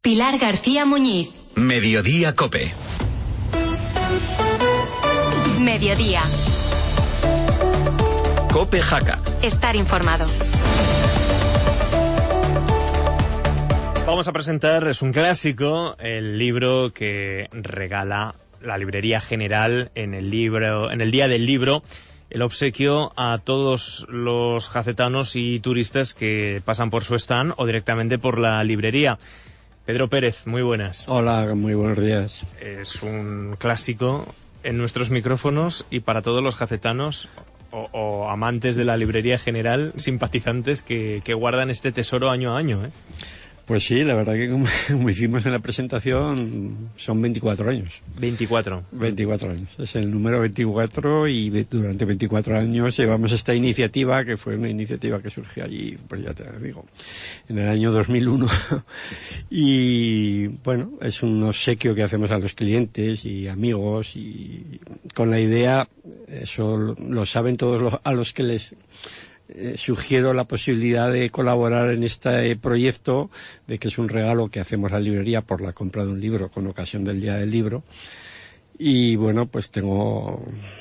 Pilar García Muñiz. Mediodía COPE. Mediodía. COPE Jaca. Estar informado. Vamos a presentar, es un clásico, el libro que regala la Librería General en el Día del Libro, el obsequio a todos los jacetanos y turistas que pasan por su stand o directamente por la librería. Pedro Pérez, muy buenas. Hola, muy buenos días. Es un clásico en nuestros micrófonos y para todos los jacetanos o amantes de la Librería General, simpatizantes que guardan este tesoro año a año, ¿eh? Pues sí, la verdad que como hicimos en la presentación, son 24 años. 24 años. Es el número 24 y durante 24 años llevamos esta iniciativa, que fue una iniciativa que surgió allí, pues ya te digo, en el año 2001. Y bueno, es un obsequio que hacemos a los clientes y amigos y con la idea, eso lo saben todos a los que les sugiero la posibilidad de colaborar en este proyecto, de que es un regalo que hacemos a la librería por la compra de un libro con ocasión del Día del Libro. Y bueno, pues tengo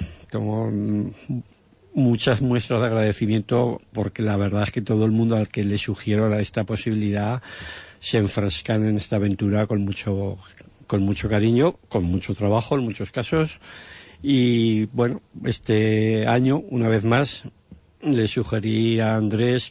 muchas muestras de agradecimiento, porque la verdad es que todo el mundo al que le sugiero esta posibilidad se enfrascan en esta aventura con mucho cariño, con mucho trabajo en muchos casos. Y bueno, este año, una vez más, le sugerí a Andrés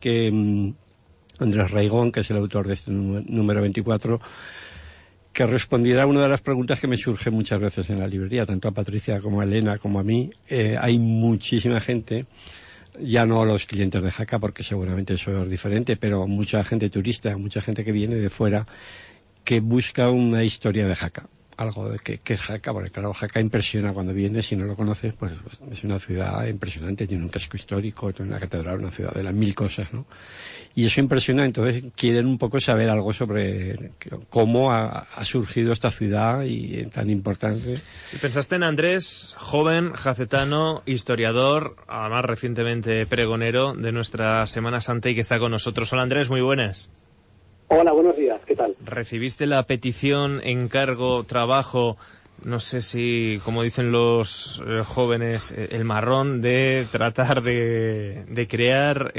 Andrés Raigón, que es el autor de este número 24, que respondiera a una de las preguntas que me surge muchas veces en la librería, tanto a Patricia como a Elena como a mí. Hay muchísima gente, ya no los clientes de Jaca, porque seguramente eso es diferente, pero mucha gente turista, mucha gente que viene de fuera, que busca una historia de Jaca. Algo de que es Jaca, porque claro, Jaca impresiona cuando vienes. Si no lo conoces, pues es una ciudad impresionante, tiene un casco histórico, tiene una catedral, una ciudad de las mil cosas, ¿no? Y eso impresiona, entonces quieren un poco saber algo sobre cómo ha surgido esta ciudad y tan importante. ¿Y pensaste en Andrés, joven, jacetano, historiador, además recientemente pregonero de nuestra Semana Santa y que está con nosotros? Hola Andrés, muy buenas. Hola, buenos días, ¿qué tal? ¿Recibiste la petición, encargo, trabajo, no sé si, como dicen los jóvenes, el marrón de tratar de crear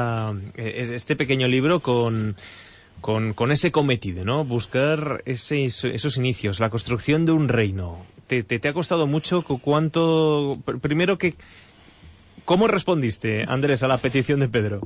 este pequeño libro con ese cometido, ¿no? Buscar esos inicios, la construcción de un reino. ¿Te ha costado mucho? ¿Cuánto? Primero, ¿cómo respondiste, Andrés, a la petición de Pedro?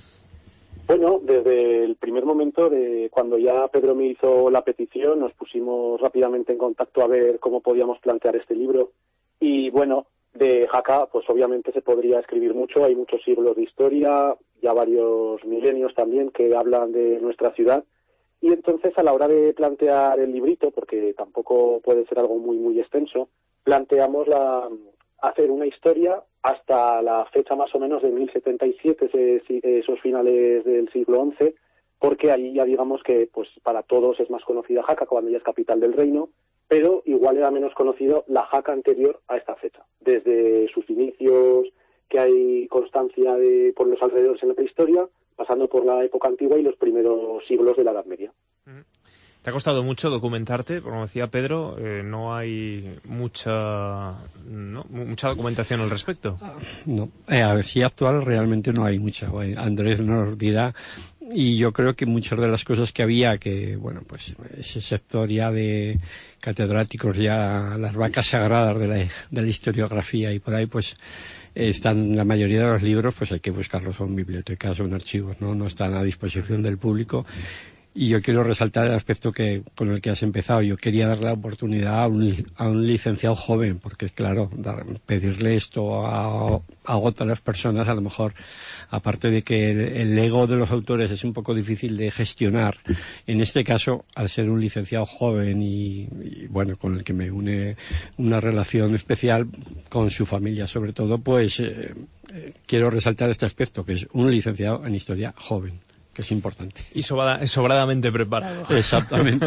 Bueno, desde el primer momento de cuando ya Pedro me hizo la petición, nos pusimos rápidamente en contacto a ver cómo podíamos plantear este libro. Y bueno, de Jaca, pues obviamente se podría escribir mucho, hay muchos siglos de historia, ya varios milenios también que hablan de nuestra ciudad. Y entonces a la hora de plantear el librito, porque tampoco puede ser algo muy, muy extenso, planteamos hacer una historia hasta la fecha más o menos de 1077, esos finales del siglo XI, porque ahí ya digamos que pues para todos es más conocida Jaca cuando ya es capital del reino, pero igual era menos conocido la Jaca anterior a esta fecha. Desde sus inicios, que hay constancia por los alrededores en la prehistoria, pasando por la época antigua y los primeros siglos de la Edad Media. ¿Te ha costado mucho documentarte? Como decía Pedro, no hay mucha documentación al respecto. No, a ver, si actual realmente no hay mucha. Andrés nos dirá, y yo creo que muchas de las cosas que había, que bueno, pues ese sector ya de catedráticos, ya las vacas sagradas de la historiografía y por ahí, pues están la mayoría de los libros, pues hay que buscarlos en bibliotecas o en archivos, no están a disposición del público. Y yo quiero resaltar el aspecto con el que has empezado. Yo quería dar la oportunidad a un licenciado joven, porque claro, pedirle esto a otras personas, a lo mejor, aparte de que el ego de los autores es un poco difícil de gestionar, en este caso, al ser un licenciado joven y bueno, con el que me une una relación especial con su familia sobre todo, pues quiero resaltar este aspecto, que es un licenciado en historia joven, que es importante. Y sobradamente preparado. Exactamente.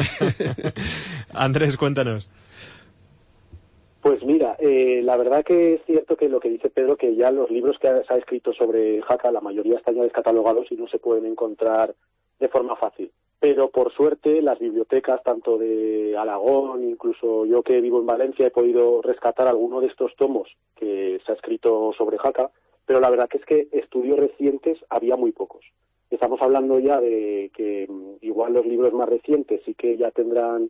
Andrés, cuéntanos. Pues mira, la verdad que es cierto que lo que dice Pedro, que ya los libros que se ha escrito sobre Jaca, la mayoría están ya descatalogados y no se pueden encontrar de forma fácil. pero por suerte las bibliotecas, tanto de Alagón, incluso yo que vivo en Valencia, he podido rescatar alguno de estos tomos que se ha escrito sobre Jaca, pero la verdad que es que estudios recientes había muy pocos. Estamos hablando ya de que igual los libros más recientes sí que ya tendrán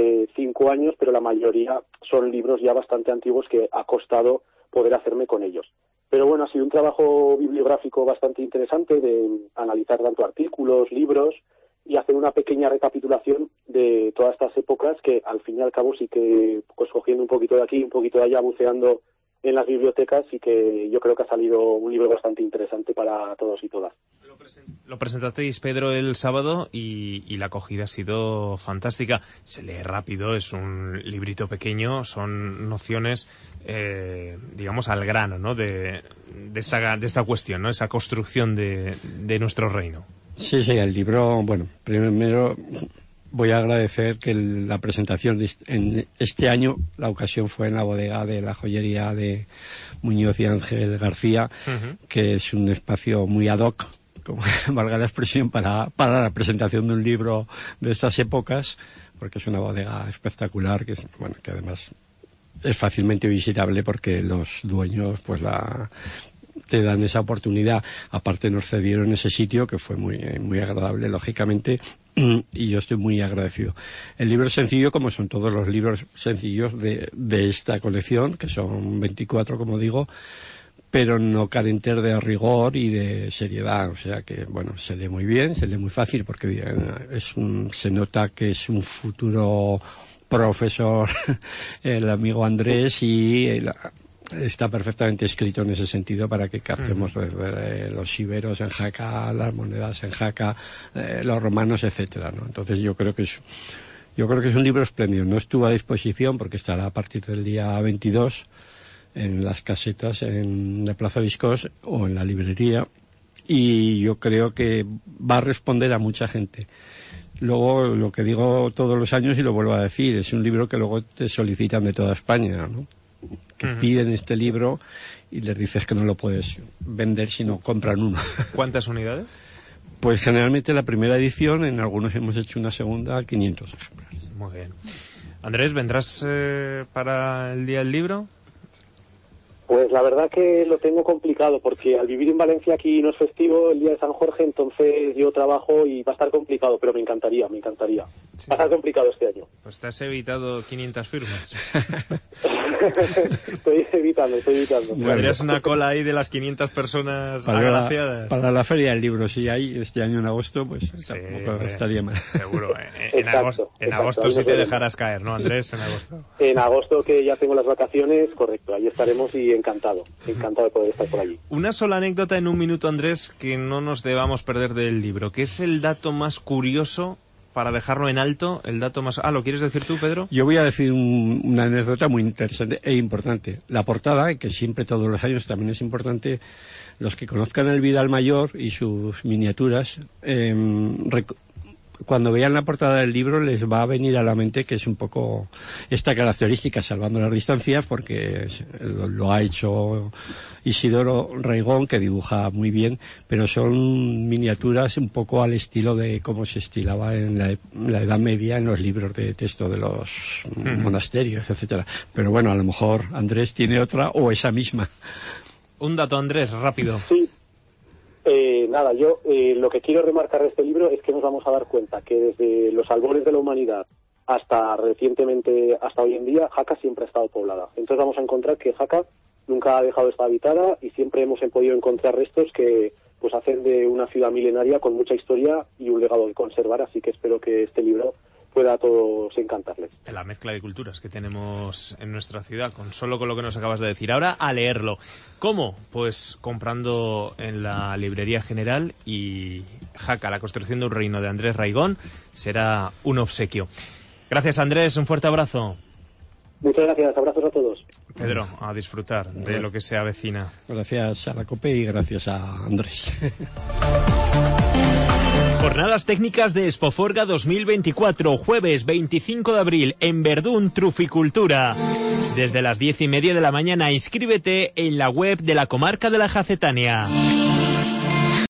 5 años, pero la mayoría son libros ya bastante antiguos que ha costado poder hacerme con ellos. Pero bueno, ha sido un trabajo bibliográfico bastante interesante de analizar tanto artículos, libros y hacer una pequeña recapitulación de todas estas épocas que al fin y al cabo sí que, pues cogiendo un poquito de aquí, un poquito de allá, buceando en las bibliotecas, y que yo creo que ha salido un libro bastante interesante para todos y todas. Lo presentasteis, Pedro, el sábado y la acogida ha sido fantástica. Se lee rápido, es un librito pequeño, son nociones, digamos, al grano, ¿no? de esta cuestión, ¿no? Esa construcción de nuestro reino. Sí, el libro, bueno, primero voy a agradecer que la presentación en este año, la ocasión fue en la bodega de la joyería de Muñoz y Ángel García, que es un espacio muy ad hoc, como valga la expresión, para la presentación de un libro de estas épocas, porque es una bodega espectacular, que además es fácilmente visitable porque los dueños pues te dan esa oportunidad. Aparte nos cedieron ese sitio que fue muy, muy agradable, lógicamente, y yo estoy muy agradecido. El libro es sencillo, como son todos los libros sencillos de esta colección, que son 24, como digo, pero no carentes de rigor y de seriedad, o sea que, bueno, se lee muy bien, se lee muy fácil, porque se nota que es un futuro profesor el amigo Andrés, y está perfectamente escrito en ese sentido para que captemos desde los iberos en Jaca, las monedas en Jaca, los romanos, etcétera, ¿no? Entonces yo creo que es un libro espléndido. No estuvo a disposición porque estará a partir del día 22 en las casetas en la Plaza Viscós o en la librería, y yo creo que va a responder a mucha gente. Luego, lo que digo todos los años y lo vuelvo a decir, es un libro que luego te solicitan de toda España, ¿no? Que piden este libro y les dices que no lo puedes vender si no compran uno. ¿Cuántas unidades? Pues generalmente la primera edición, en algunos hemos hecho una segunda, 500 ejemplares. Muy bien. Andrés, ¿vendrás para el Día del Libro? Pues la verdad que lo tengo complicado, porque al vivir en Valencia aquí no es festivo el día de San Jorge, entonces yo trabajo y va a estar complicado, pero me encantaría. Sí. Va a estar complicado este año. Pues te has evitado 500 firmas. Estoy evitando. Tendrías una cola ahí de las 500 personas agraciadas. Para la Feria del Libro, si hay este año en agosto, pues sí, tampoco estaría mal. Seguro. En agosto sí te dejarás caer, ¿no, Andrés? En agosto. En agosto, que ya tengo las vacaciones, correcto, ahí estaremos, y encantado de poder estar por allí. Una sola anécdota en un minuto, Andrés, que no nos debamos perder del libro. ¿Qué es el dato más curioso, para dejarlo en alto, el dato más... ¿lo quieres decir tú, Pedro? Yo voy a decir una anécdota muy interesante e importante. La portada, que siempre todos los años también es importante, los que conozcan el Vidal Mayor y sus miniaturas, cuando vean la portada del libro les va a venir a la mente que es un poco esta característica, salvando las distancias, porque lo ha hecho Isidoro Raigón, que dibuja muy bien, pero son miniaturas un poco al estilo de cómo se estilaba en la Edad Media en los libros de texto de los monasterios, etcétera. Pero bueno, a lo mejor Andrés tiene otra o esa misma. Un dato, Andrés, rápido. Sí. Yo lo que quiero remarcar de este libro es que nos vamos a dar cuenta que desde los albores de la humanidad hasta recientemente, hasta hoy en día, Jaca siempre ha estado poblada. Entonces vamos a encontrar que Jaca nunca ha dejado de estar habitada, y siempre hemos podido encontrar restos que pues hacen de una ciudad milenaria con mucha historia y un legado que conservar, así que espero que este libro pueda a todos encantarles. La mezcla de culturas que tenemos en nuestra ciudad, con lo que nos acabas de decir. Ahora a leerlo. ¿Cómo? Pues comprando en la Librería General, y Jaca, la construcción de un reino, de Andrés Raigón, será un obsequio. Gracias, Andrés, un fuerte abrazo. Muchas gracias, abrazos a todos. Pedro, a disfrutar de lo que se avecina. Gracias a la COPE y gracias a Andrés. Jornadas técnicas de Expoforga 2024, jueves 25 de abril, en Verdún, Truficultura. Desde las 10:30 de la mañana, inscríbete en la web de la Comarca de la Jacetania.